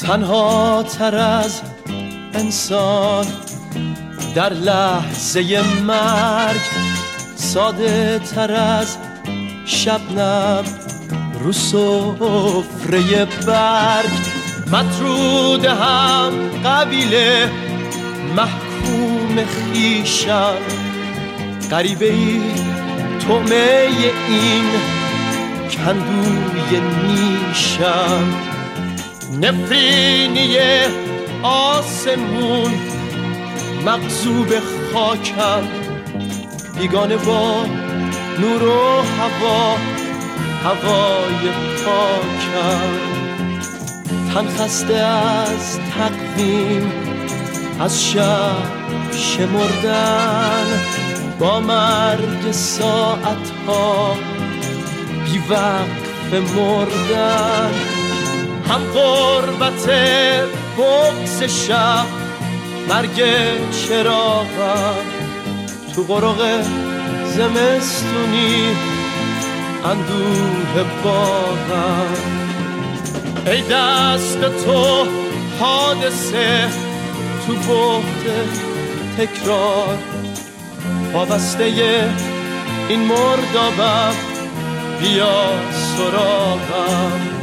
تنها تر از انسان در لحظه مرگ، ساده تر از شبنم رو سفره برگ. مطرود هم قبیله محکوم خویشم، غریبه ای طعمه این کندوی نیشم. نفرینی آسمون مغصوب خاکم، بیگانه با نور و هوا، هوای پاکم. تن خسته از تقویم، از شب شمردن، با مرگ ساعتها بی وقف مردن. هم غربت بغض شب، مرگ چراغم تو قرق زمستونی اندوه باغم. ای دست تو حادثه تو بعد تکرار، وابسته این مردابم بیا سراغم.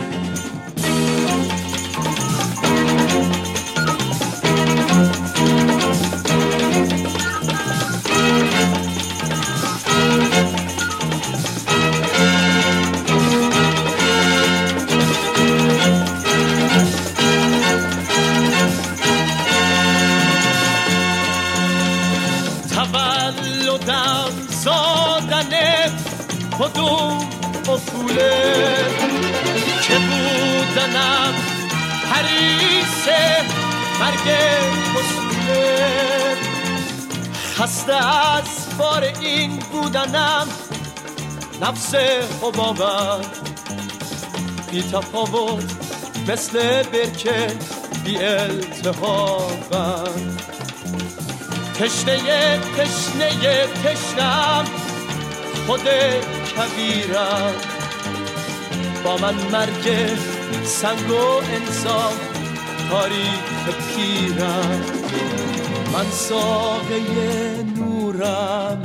تولدم زادن کدوم اصوله، که بودنم حریص مرگ اصوله. خسته از بار این بودنم، نفس حبابم بی تفاوت مثل برکه بی التهابم. تشنه تشنم خود کبیرم، با من مرگ سنگ و انسان تاریخ پیرم. من ساقه نورم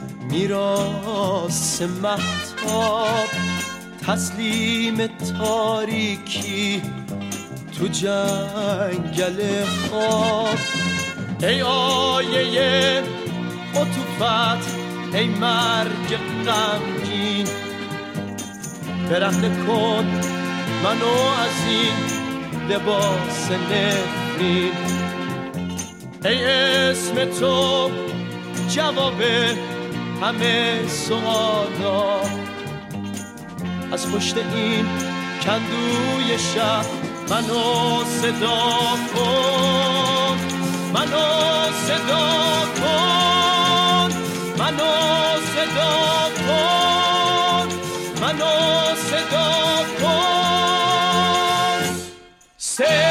میراث مهتاب، تسلیم تاریکی تو جنگل خواب. ای آیه عطوفت، ای مرگ غمگین، برهنه کن منو از این لباس نفرین. ای اسم تو جواب همه سوالا، از پشت این کندوی شب منو صدا کن، منو صدا کن، منو صدا کن، منو صدا کن.